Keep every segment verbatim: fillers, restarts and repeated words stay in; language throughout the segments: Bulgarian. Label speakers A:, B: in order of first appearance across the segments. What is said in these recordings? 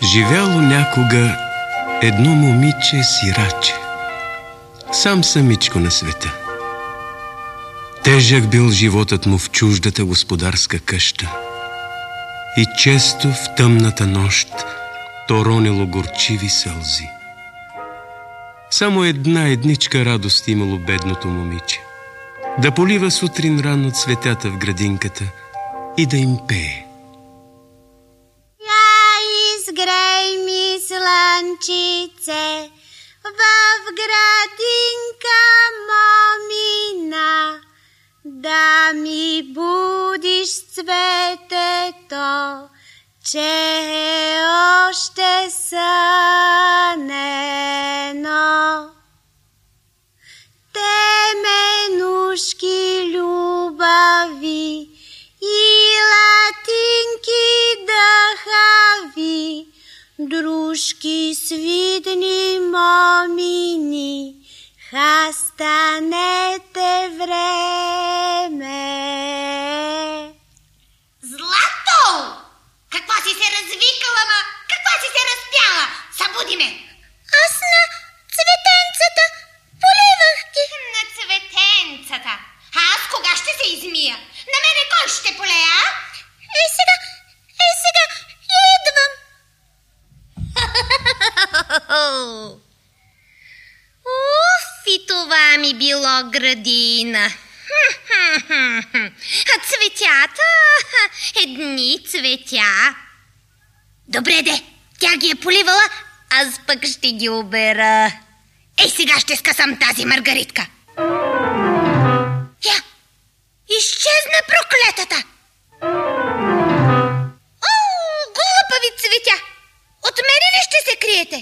A: Живяло някога едно момиче сираче, сам самичко на света. Тежък бил животът му в чуждата господарска къща и често в тъмната нощ то ронило горчиви сълзи. Само една едничка радост имало бедното момиче – да полива сутрин рано цветята в градинката и да им пее.
B: Изгрей ми слънчице в градинка момина, да ми будиш цветето, че е още сънено. Теменушки любави и латинки дъхави, дружки свидни момини, ха станете време.
C: Злато! Каква си се развикала, ма? Каква си се разпяла? Събуди ме!
B: Аз на цветенцата поливах ги.
C: На цветенцата? А аз кога ще се измия? На мене кой ще полея, а?
B: Е сега, е сега, идвам.
C: Уф, и това ми било градина. А цветята? Едни цветя. Добре де, тя ги е поливала, аз пък ще ги обера. Ей, сега ще скъсам тази маргаритка. Я, изчезна проклетата. О, глупави цветя! От мене ли ще се криете?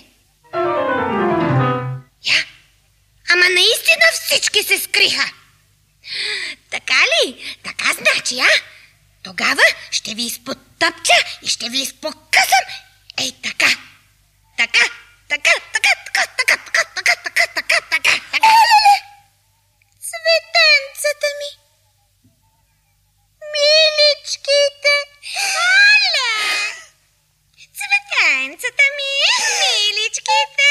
C: Я, ама наистина всички се скриха. Така ли? Така значи, а? Тогава ще ви изпотъпча и ще ви изпокъсам. Ей, така. Така, така, така, така, така, така, така, така, така, така, така.
B: Оле-ле! Цветенцата ми! Миличките!
C: Оля! Цветенцата ми! Миличките!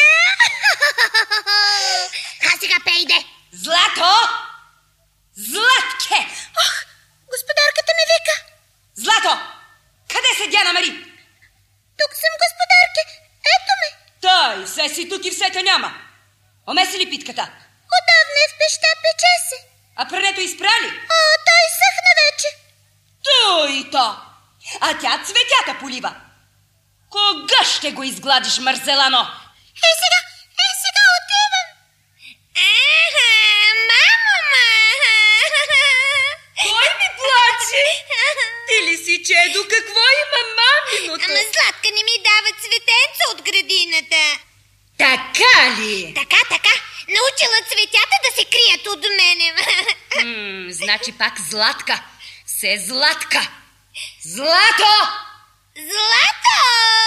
C: А сега пейде!
D: Злато! Златке!
B: Ох, господарката ме вика!
D: Злато! Къде се Диана Мари?
B: Тук съм, господарке! Ето ме!
D: Той, все си тук и все те няма. Омеси ли питката?
B: Отдавна е в пеща, пече се.
D: А прането изпрали?
B: О, той съхна вече.
D: Той то! А тя цветята полива. Кога ще го изгладиш, мързелано?
B: Е, сега, е, сега отивам.
C: Аха, мамо, маха!
D: Кой ми плаче? Ти ли си, чедо? Какво има маминото?
C: Ама Златка не ми дава цветенца от градината.
D: Така ли?
C: Така, така. Научила цветята да се крият от мене.
D: М, значи пак Златка. Се Златка. Злато!
C: Злато!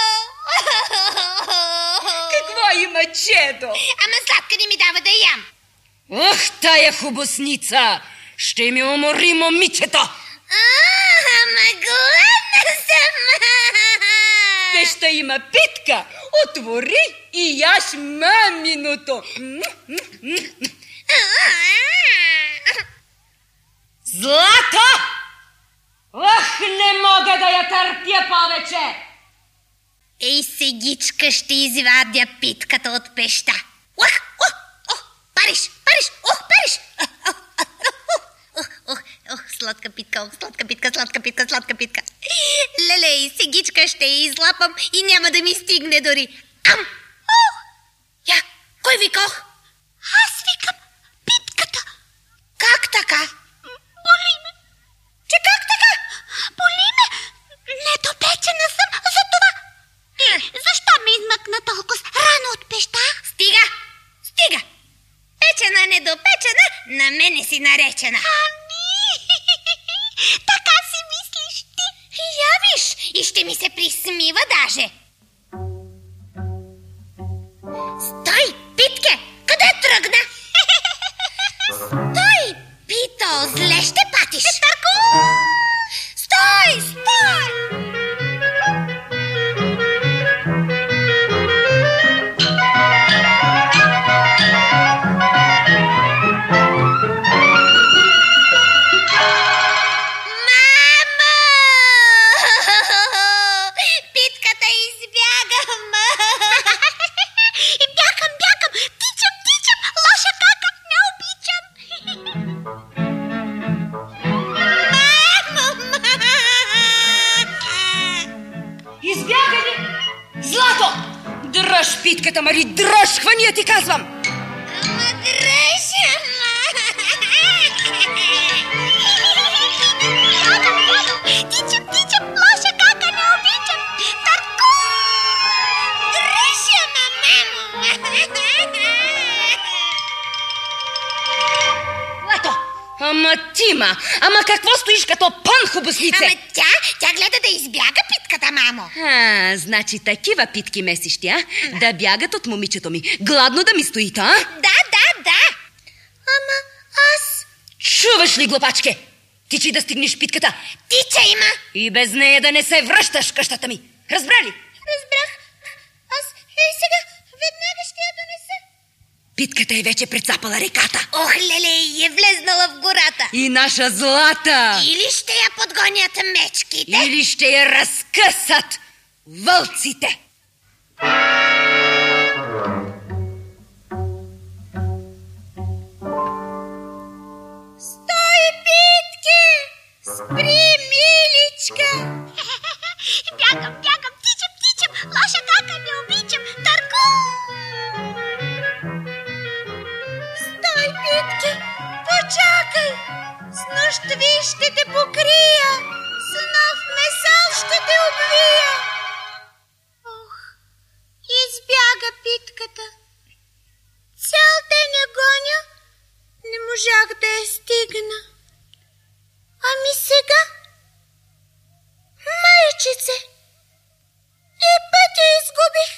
D: Какво има, чедо?
C: Ама Златка не ми дава да ям.
D: Ох, тая хубосница! Ще ми умори момичето!
C: Ама гладна съм.
D: Пеща има питка. Отвори и яш маминото. Злато! Ох, не мога да я търпя повече!
C: Ей, сегичка ще извадя питката от пеща. Ох, ох, ох, париш, париш, ох, париш. Ох, ох, ох, сладка питка, ох, сладка питка, сладка питка, сладка питка. Леле, сегичка ще я излапам и няма да ми стигне дори. Ам! Ох! Я, кой вика ох?
B: Аз викам питката.
C: Как така?
B: Боли ме.
C: Че как така?
B: Боли ме. Недопечена съм за това. И защо ме измъкна толкова рано от пеща?
C: Стига, стига. Печена, недопечена, на мене си наречена.
B: Ами, така си мислиш ти.
C: Я виж, и ще ми се присмива даже. Стой, Питке, къде тръгна? Стой, Пито, зле ще патиш.
B: Търко!
C: Стой, стой!
D: Злато! Дръж питката, Мари, дръж, хвани я ти казвам!
C: Ама дръж, ама!
B: Тичам, тичам, лоша кака, не обичам. Татко!
C: Дръж я, мамо!
D: Злато! Ама Тима, ама какво стоиш като пан, хубоснице?
C: Ама тя, тя гледа да избяга питката, мамо.
D: А, значи такива питки месиш тя, да бягат от момичето ми. Гладно да ми стоите, а?
C: Да, да, да. Ама аз...
D: Чуваш ли, глупачке? Тичи да стигнеш питката.
C: Тича има.
D: И без нея да не се връщаш в къщата ми. Разбрали?
C: Разбрах. Аз ей сега веднага ще я донеса.
D: Питката е вече прецапала реката.
C: Ох, леле, и е влезнала в гората.
D: И наша Злата.
C: Или ще я подгонят мечките.
D: Или ще я разкъсат вълците.
C: Стой, питки! Спри, миличка!
B: Бягам, бягам, тичам, тичам, лоша кака, не обичам. Татко!
C: Стой, питки! Почакай! С нощви ще те покрия! С нов месал ще те обвия! Ох, избяга питката. Цял ден я гоня, не можах да я стигна. Ами сега? Майчице! И пътя изгубих.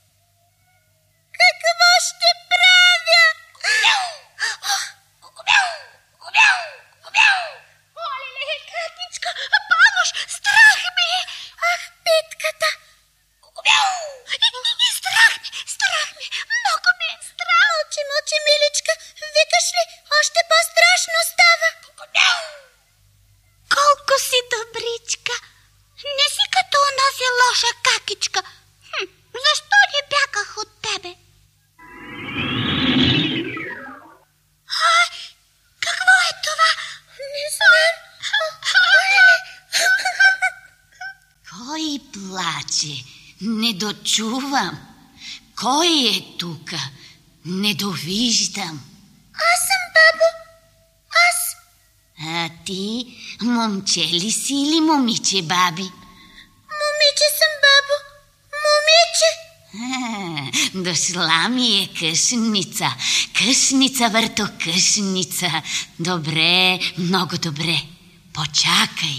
C: Какво ще правя?
B: Оле, какичка, помощ, страх ми!
C: Ах, питката!
B: И страх ми, страх ми, много ми е страх.
C: Мълчи, мълчи, миличка. Викаш ли, още по-страшно става.
B: Колко си добричка. Не си като онази лоша какичка. Хм, защо не бягах от тебе? Ай, какво е това?
C: Не знам.
E: Кой плаче? Не дочувам. Кой е тука? Не довиждам.
C: Аз съм, бабо. Аз.
E: А ти, момче ли си или момиче, баби?
C: Момиче съм, бабо. Момиче.
E: А, дошла ми е къшница. Къшница, върто къшница. Добре, много добре. Почакай.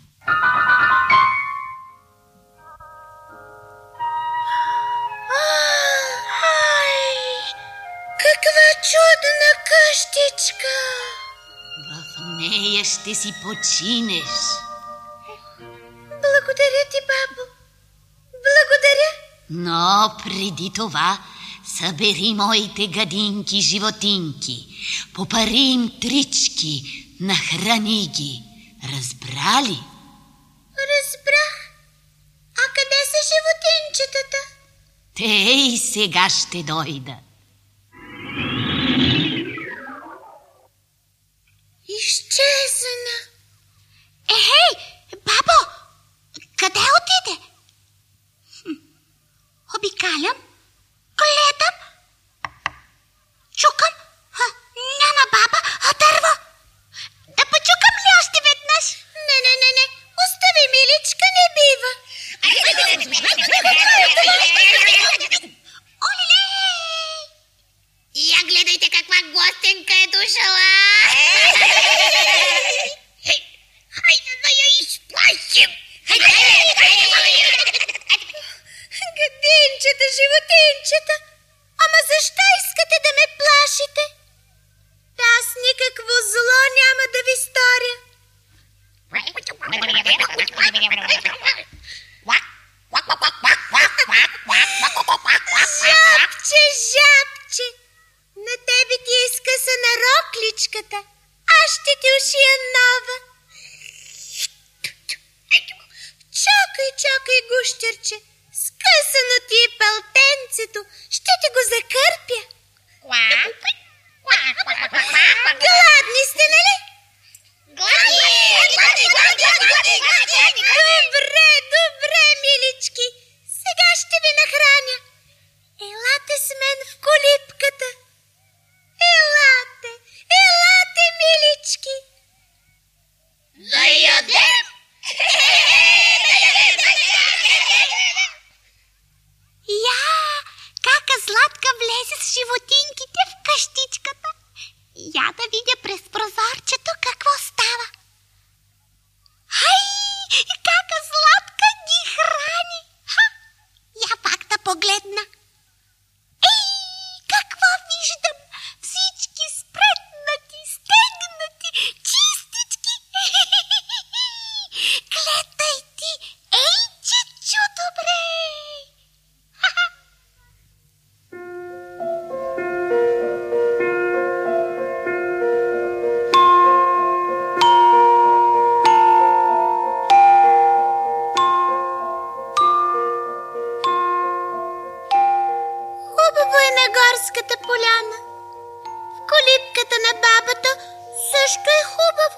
C: Ай, каква чудна къщичка.
E: В нея ще си починеш.
C: Благодаря ти, бабо. Благодаря.
E: Но преди това събери моите гадинки, животинки, попари им трички, нахрани ги. Разбрали?
C: Разбрах. А къде са животинчетата?
E: Те и сега ще дойда.
C: Изчезна.
B: Ехей, бабо, къде отиде? Хм, обикалям, гледам, чукам, ха, няма баба, а дърво. Да почукам ли още веднъж?
C: Не, не, не, не. Остави, миличка, не бива.
B: Оле!
C: Я гледайте каква гостенка е дошла. Хайде да я изплашим. Гадинчета, животинчета. Ама защо искате да ме плашите? Аз никакво зло няма да ви сторя. Жабче, жабче, на тебе ти е скъсана рокличката. Аз ще ти ушия нова. Чакай, чакай, гущерче. Скъсано ти е пълтенцето. Ще ти го закърпя. Гладни сте, нали? Добре, добре, милички. Сега ще ви нахраня.
B: погледна. Ей, какво виждам? Всички спретнати, стегнати, чистички. Гледай ти, ей, чичо, добре. Хубаво е на горската поляна. В колибката на бабата също е хубаво.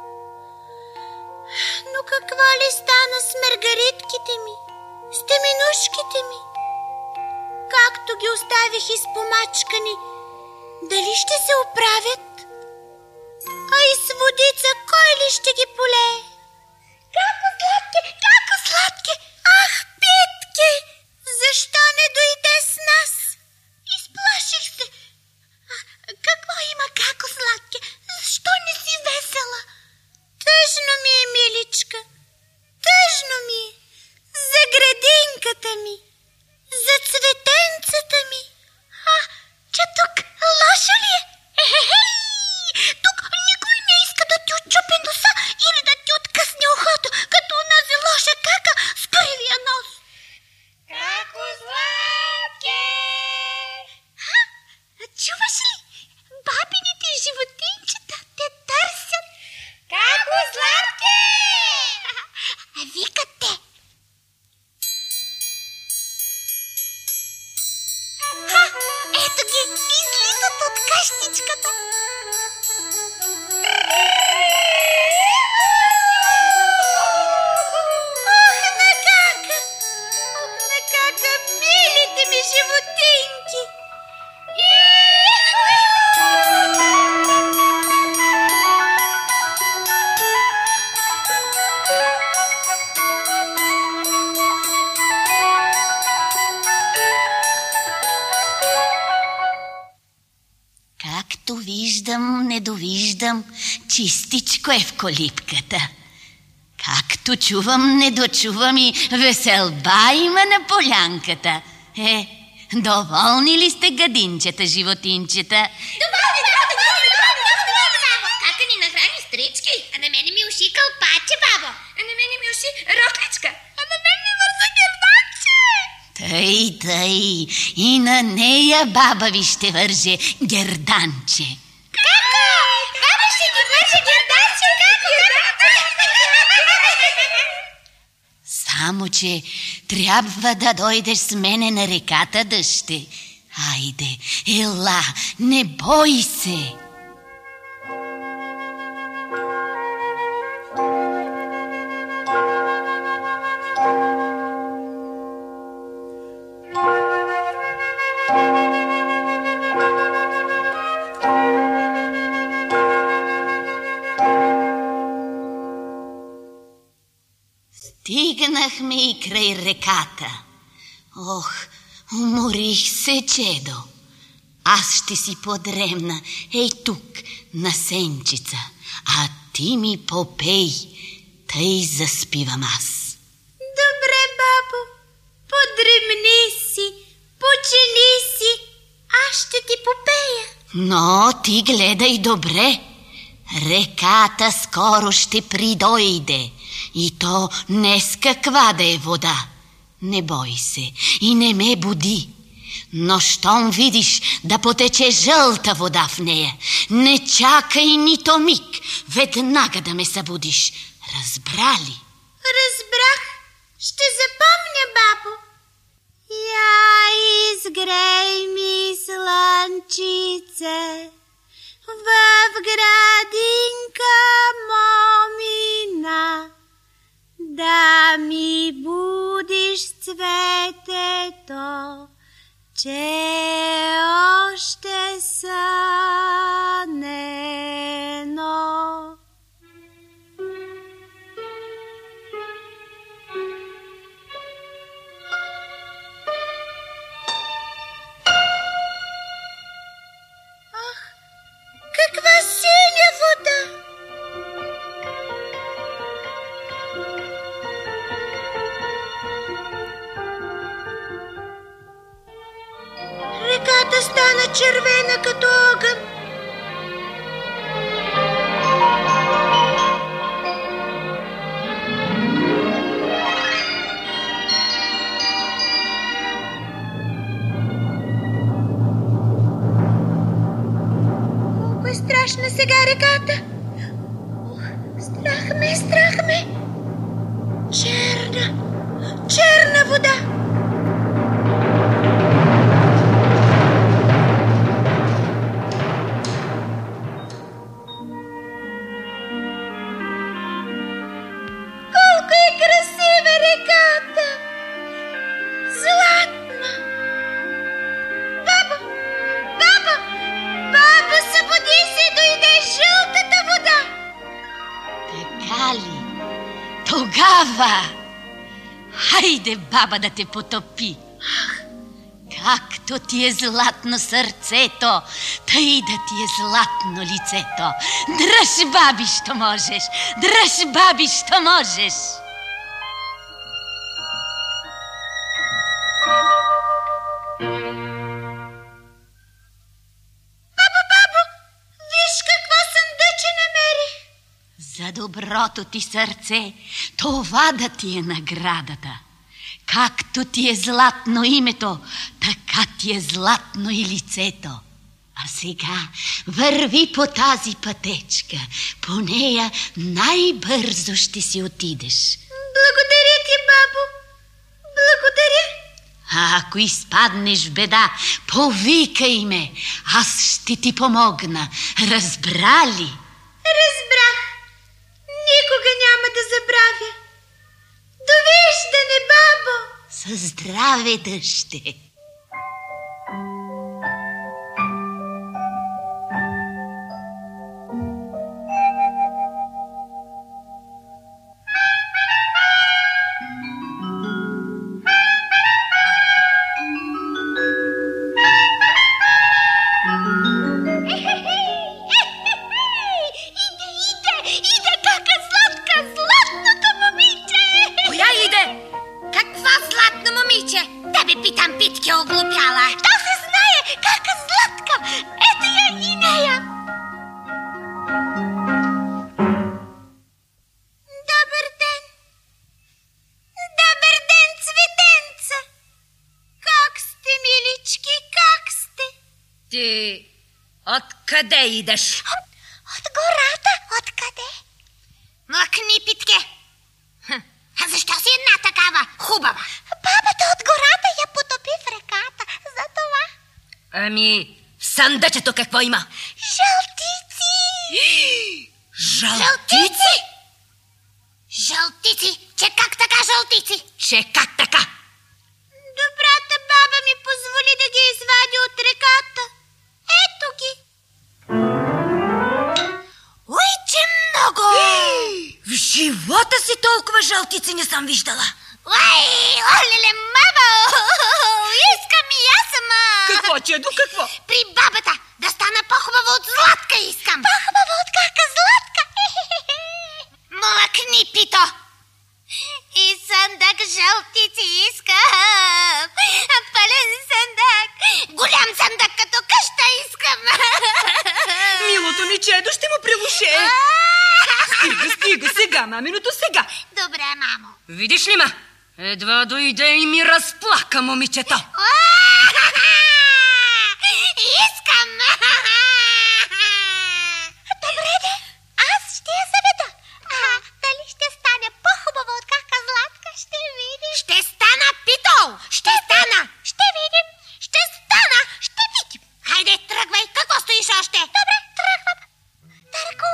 B: Но какво ли стана с маргаритките ми, с теминушките ми? Както ги оставих изпомачкани, дали ще се оправят? А и с водица кой ли ще ги полее? Како сладке, како сладке! Ах, Петке, защо не дойде с нас? Изплаших се. А, какво има, како сладке? Защо не си весела? Тъжно ми е, миличка. Тъжно ми е. За градинката ми. За цветенцата ми. А, че тук лошо ли е? Е-хе-хей! Тук никой не иска да ти отчупи носа или да ти откъсне ухото, като онази лоша кака с кривия нос. Како сладке! А, чуваш ли? Бабините животинчета те търсят. Како сладке! Викат те. Ха, ето ги, излизат от къщичката. Ох, на кака! Ох, на кака, милите ми животинки!
E: Както виждам, не довиждам, чистичко е в колибката. Както чувам, не дочувам и веселба има на полянката. Е, доволни ли сте, гадинчета, животинчета?
C: Доволни, доволни, доволни, доволни, доволни, бабо. Кака ни нахрани стрички, а на мене ми уши кълпаче, бабо. А на мене ми уши рокличка. А на мен ми върза герданче.
E: Тъй, тъй, и на нея баба ви ще върже герданче.
C: Како? Баба ще ни върже герданче, како?
E: Само, че трябва да дойдеш с мене на реката, дъще. Айде, ела, не бой се. Стигнахме и край реката. Ох, уморих се, чедо. Аз ще си подремна, ей тук, на сенчица, а ти ми попей, тъй заспивам аз.
B: Добре, бабо, подремни си, почини си, аз ще ти попея.
E: Но ти гледай добре, реката скоро ще придойде. И то днес каква да е вода. Не бой се и не ме буди. Но щом видиш да потече жълта вода в нея, не чакай нито миг, веднага да ме събудиш. Разбра ли?
B: Разбрах, ще запомня, бабо. Я изгрей ми слънчице в градинка момина, да ми будиш цветето, че още сънено. Ах, каква синя вода! Реката стана червена като огън. Колко е страшна сега реката. Ох, страх ме, страх ме. Черна, черна вода. Колко е красива реката! Златна! Бабо! Бабо! Бабо, събуди се, дойде жълтата вода!
E: Така ли? Тогава! Хайде, баба, да те потопи! Както ти е златно сърцето, тъй да ти е златно лицето. Дръж, баби, що можеш! Дръж, баби, що можеш!
B: Бабо, бабо, виж какво съндъче намерих.
E: За доброто ти сърце, това да ти е наградата. Както ти е златно името, така ти е златно и лицето. А сега върви по тази пътечка, по нея най-бързо ще си отидеш.
B: Благодаря ти, бабо. Благодаря.
E: А ако изпаднеш в беда, повикай ме, аз ще ти помогна. Разбра ли?
B: Разбрах. Никога няма да забравя. Довиждане, бабо!
E: Със здраве, дъще!
D: Ти откъде идеш?
B: От, от гората. Откъде?
C: Млъкни, Питке. А защо си една такава хубава?
B: Бабата от гората я потопи в реката. За това.
D: Ами, в съндъчето какво има?
B: Жълтици.
D: Жълтици?
C: Жълтици? Че как така жълтици?
D: Че как така?
B: Добрата баба ми позволи да ги извади от реката. Ето ги.
C: Ой, че много!
D: В живота си толкова жълтици не съм виждала.
C: Ой, олеле, мамо! Искам и аз сама!
D: Какво, чедо, какво?
C: При бабата да стана по-хубава от Златка искам.
B: По-хубава от кака Златка.
C: Млъкни, Пито! И съндък жълтици искам. Пълен съндък. Голям съндък като къща искам.
D: Милото ми чедо ще му прилуше. Стига, стига, сега, маминото, сега.
C: Добре, мамо.
D: Видиш ли ма? Едва дойде и ми разплака момичето.
C: Искам.
B: Добре, де. Аз ще я заведа. А дали ще стане по-хубава от кака Златка, ще видим.
C: Ще стана, Пито! Ще стана!
B: Ще видим.
C: Ще стана! Ще видим! Хайде, тръгвай! Какво стоиш още?
B: Добре, тръгвам. Търку.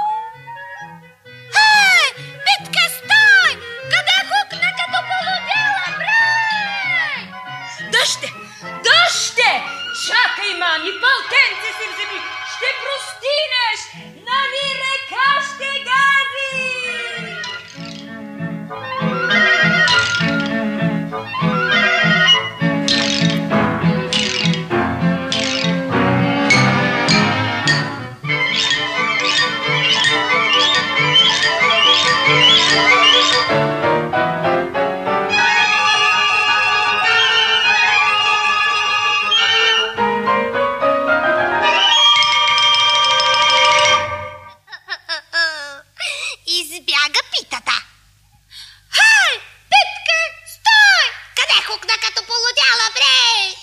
C: Ай! Питка, стой! Къде хукна като полудела, брай?
D: Дъще! Дъще! Чакай, мами, пълтенце си вземи! Ще простинеш! Нали река ще гази!
C: хукна като полудяла, бре!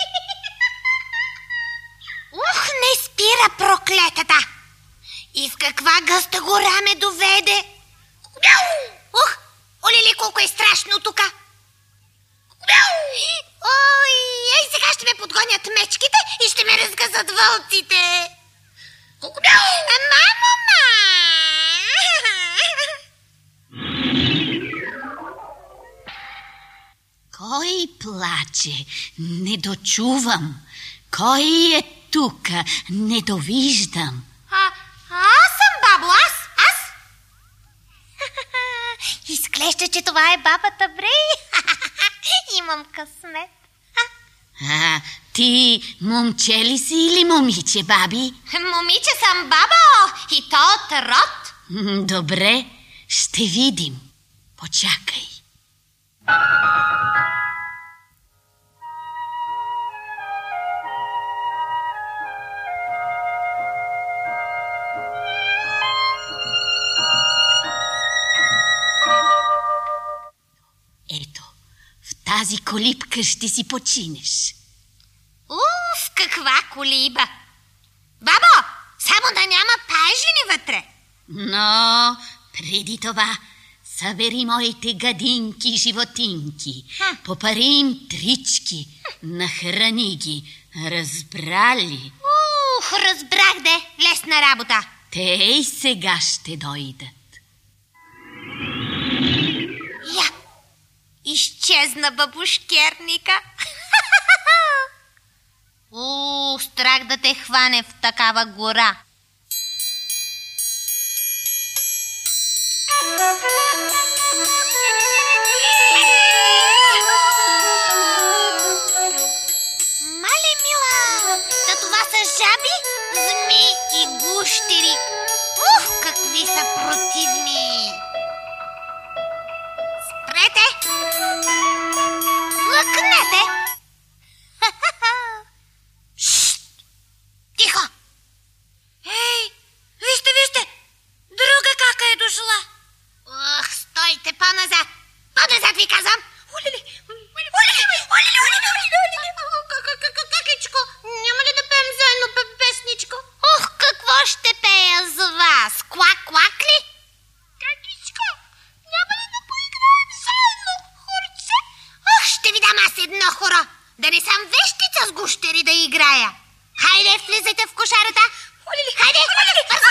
C: Ух, не спира проклетата! И в каква гъста гора ме доведе? Ух, олили, колко е страшно тука! Ой, ей, сега ще ме подгонят мечките и ще ме разгъзат вълците! Мамо, ма!
E: Кой плаче? Не дочувам. Кой е тука? Не довиждам.
C: А, аз съм, бабо, аз, аз. Изглежда, че това е бабата, бре. Имам късмет.
E: А, ти момче ли си или момиче, баби?
C: Момиче съм, бабо, и то от род.
E: М, Добре, ще видим. Почакай. Ето, в тази колибка ще си починеш.
C: Уф, каква колиба. Бабо, само да няма пажени вътре.
E: Но преди това събери моите гадинки, животинки,
C: Ха.
E: попари им трички, нахрани ги. Разбрали?
C: Ух, разбрах де, лесна работа.
E: Те и сега ще дойдат.
C: Я, изчезна бабушкерника. У, страх да те хване в такава гора. Мале мила, да това са жаби, зми и гущери. Ух, какви са противни! Спрете! Лъкнете! Шшт! Тихо! Ей, вижте, вижте! Друга кака е дошла! Ох, стойте по-назад! По-назад ви казвам! Олили! Олили! Олили! Олили! Олили! Какичко, няма ли да пеем заедно песничко? Ох, какво ще пея за вас? Квак-квак ли? Какичко, няма ли да поиграем заедно, хорце? Ох, ще ви дам аз едно хоро! Да не съм вещица с гущери да играя! Хайде, влизайте в кошарата! Хайде! Бързо!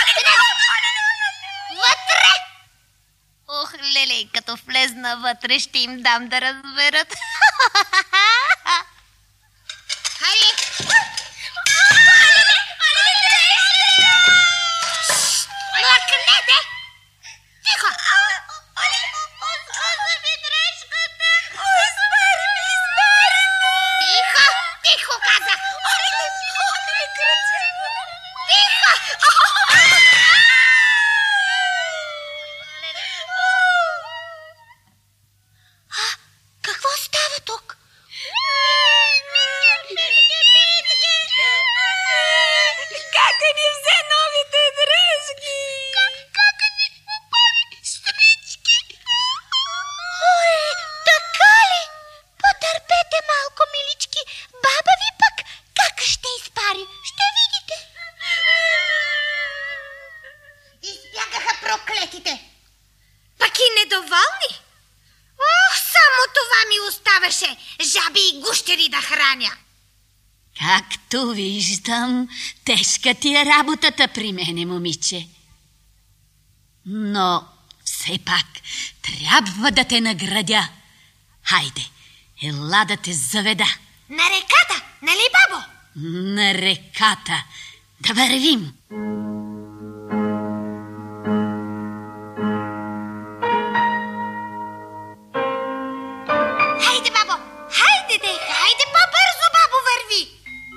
C: Вътре! Ох, лелей, като влезна вътре, ще им дам да разберат. Хайде! Лъкнете! Тихо! Тихо! Тихо, казах! Тихо! Какво става тук? Кака ни взе новите дръжки? Кака ни попари стрички? Ой, така ли? Потърпете малко, милички. Баба ви пък кака ще изпари. Ще видите. Избягаха проклетите. Пък и недоволни. Ох, само това ми оставаше. Жаби и гущери да храня.
E: Както виждам, тежка ти е работата при мене, момиче. Но все пак трябва да те наградя. Хайде, ела да те заведа.
C: На реката, нали, бабо?
E: На реката. Да вървим.
C: Хайде, бабо, хайде де, хайде по-бързо, бабо, върви.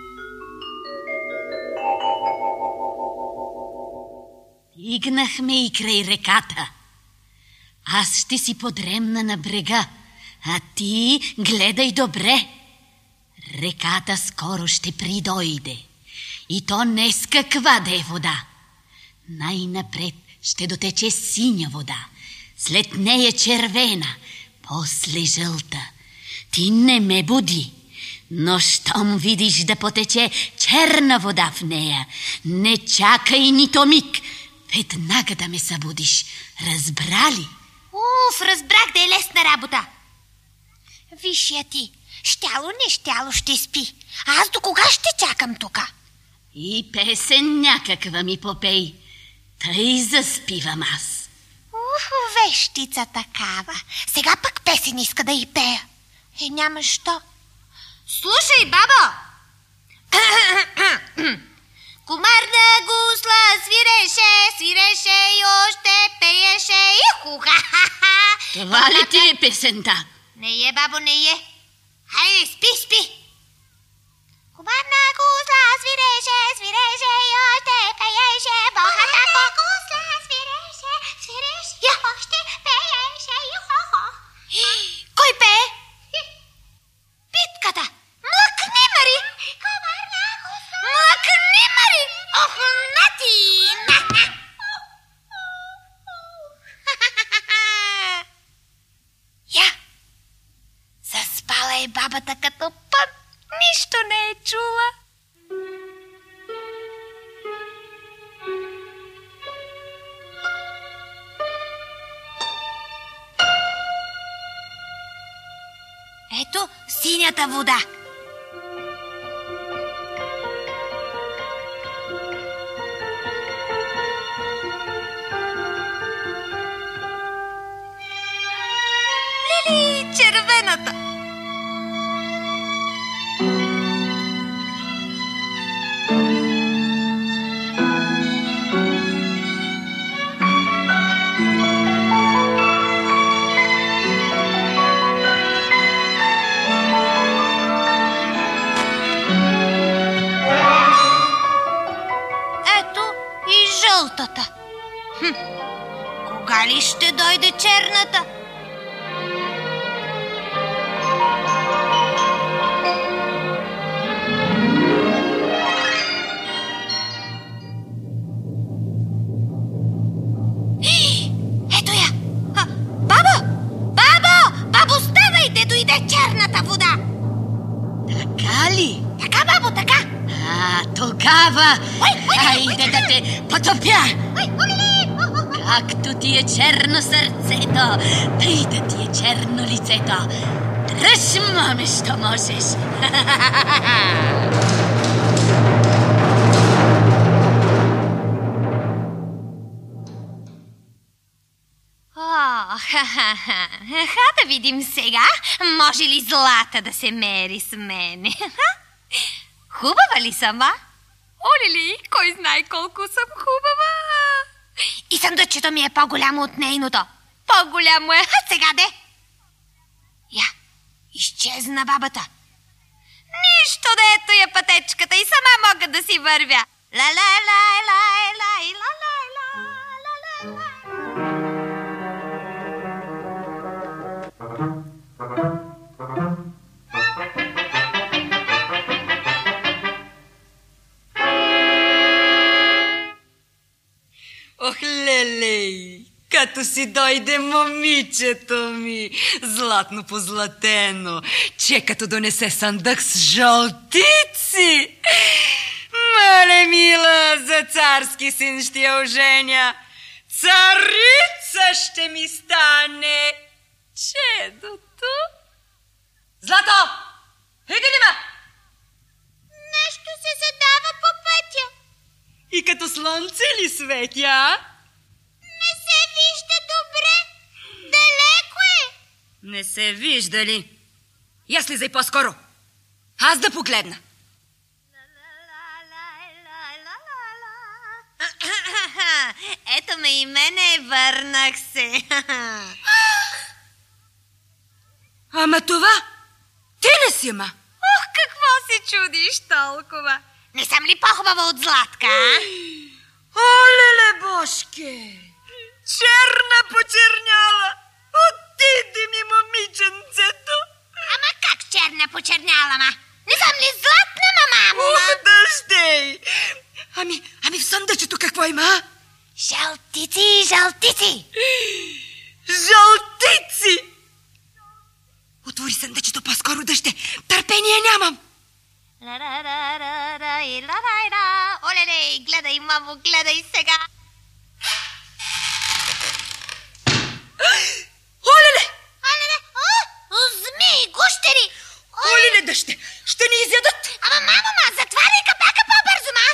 E: Стигнахме и край реката. Аз ще си подремна на брега, а ти гледай добре. Реката скоро ще придойде. И то не с каква да е вода. Най-напред ще дотече синя вода, след нея червена, после жълта. ти не ме буди. Но щом видиш да потече черна вода в нея, не чакай нито миг, веднага да ме събудиш. Разбра ли?
C: Уф, разбрах да е лесна работа. Виж я ти, щяло не щяло ще спи. А аз до кога ще чакам тука?
E: И песен някаква ми попей. Тъй заспивам аз.
C: Ух, вещица такава. Сега пък песен иска да й пея. Е, няма що. Слушай, баба! Комар на гусла свиреше, свиреше и още пееше. Иху-ха-ха-ха!
E: Това ли ти е песента?
C: Не е, бабо, не е. Хайде, спи, спи. Комар на гусла свиреше, свиреше и още пееше. Бохата по гусла свиреше, свиреше и още пееше. Иху-хо! Кой пее? Питката. Млъкни, Мари! Млъкни, Мари! Ох, нати! Я! Заспала е бабата като път. Нищо не е чула. Ето синята вода. Лили, червената. Хм. Кога ли ще дойде черната? Ето я! А, бабо! Бабо! Бабо, ставайте! Дойде черната вода!
E: Така ли?
C: Така, бабо, така!
E: А, тогава, хайде да те потопя! Както ти е черно сърцето, тъй да ти е черно лицето. Дръж, маме, що можеш!
C: О, ха-ха-ха. Ха да видим сега, може ли Злата да се мери с мене? Хубава ли съм, а? Оле-ли, кой знае колко съм хубава. И съндъчето ми е по-голямо от нейното. По-голямо е. А сега де? Я, изчезна бабата. Нищо, да ето я пътечката и сама мога да си вървя. Ла-ла-ла-ла-ла-ла-ла-ла-ла-ла.
D: Ох, лелей, като си дойде момичето ми, златно позлатено, че като донесе съндък с жълтици. Мале, мила, за царски син ще я оженя, царица ще ми стане чедото. Злато, иди ли ма?
B: Нещо се задава по пътя.
D: И като слънце ли светя?
B: Не се вижда добре. Далеко е.
D: Не се вижда ли? Я слизай по-скоро. Аз да погледна.
C: Ето ме и мене, върнах се.
D: Ама това ти не си, ма.
C: Ох, какво се чудиш толкова? Не съм ли по-хубава от Златка, а?
D: Оле-ле, бошке! Черна почерняла! Отиди ми, момиченцето!
C: Ама как черна почерняла, ма? Не съм ли златна, мамо?
D: Ух, дъждей! Ами, ами в съндъчето какво има?
C: Жълтици, жълтици!
D: Жълтици! Отвори съндъчето по-скоро, дъще. Търпение нямам.
C: Оле, гледай, мамо, гледай сега.
D: Олеле!
C: Оле, о, змии, гущери.
D: Олеле, дъще, ще ни изядат.
C: Ама, мамо, ма, затваряй капака по-бързо, ма.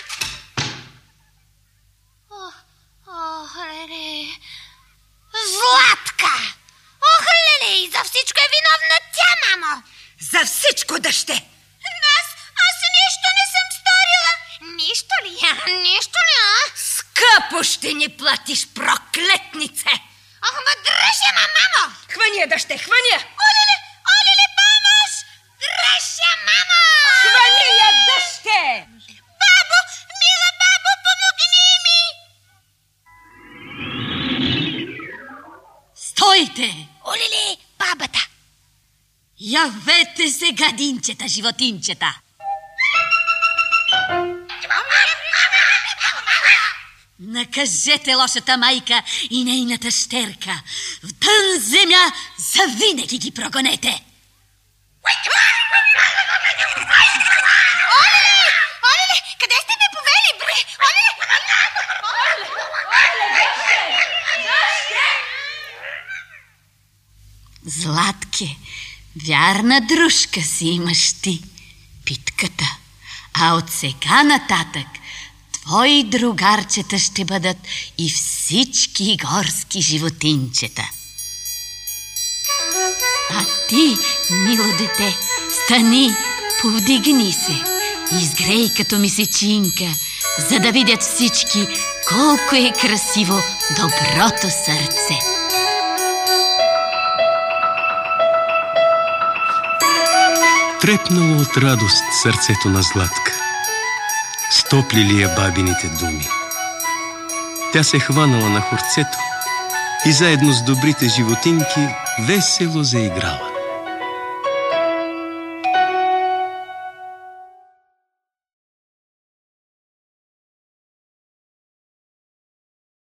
C: Ох, леле. Златка! Ох, леле, и за всичко е виновна тя, мамо.
D: За всичко, дъще.
C: Аз, аз нищо не съм сторила. Нищо ли, а? Нищо ли, а?
D: Скъпо ще ни платиш, проклетнице.
C: Ох, ма дръж я, ма, мамо.
D: Хвани я, дъще, хвани я.
C: Олеле, олеле, помощ! Дръж я, мамо.
D: Хвани я, дъще.
C: Бабо, мила бабо, помогни ми.
E: Стойте!
C: Олеле, бабата.
E: Явете се, гадинчета, животинчета! Накажете лошата майка и нейната щерка. В тън земя завинаги ги прогонете.
C: Олеле, олеле, къде сте ме повели, бре? Олеле,
E: Златке, вярна дружка си имаш ти, Питката. А от сега нататък твои другарчета ще бъдат и всички горски животинчета. А ти, мило дете, стани, повдигни се, изгрей като месечинка, за да видят всички колко е красиво доброто сърце.
A: Трепнало от радост сърцето на Златка. Стопли ли я бабините думи? Тя се хванала на хорцето и заедно с добрите животинки весело заиграла.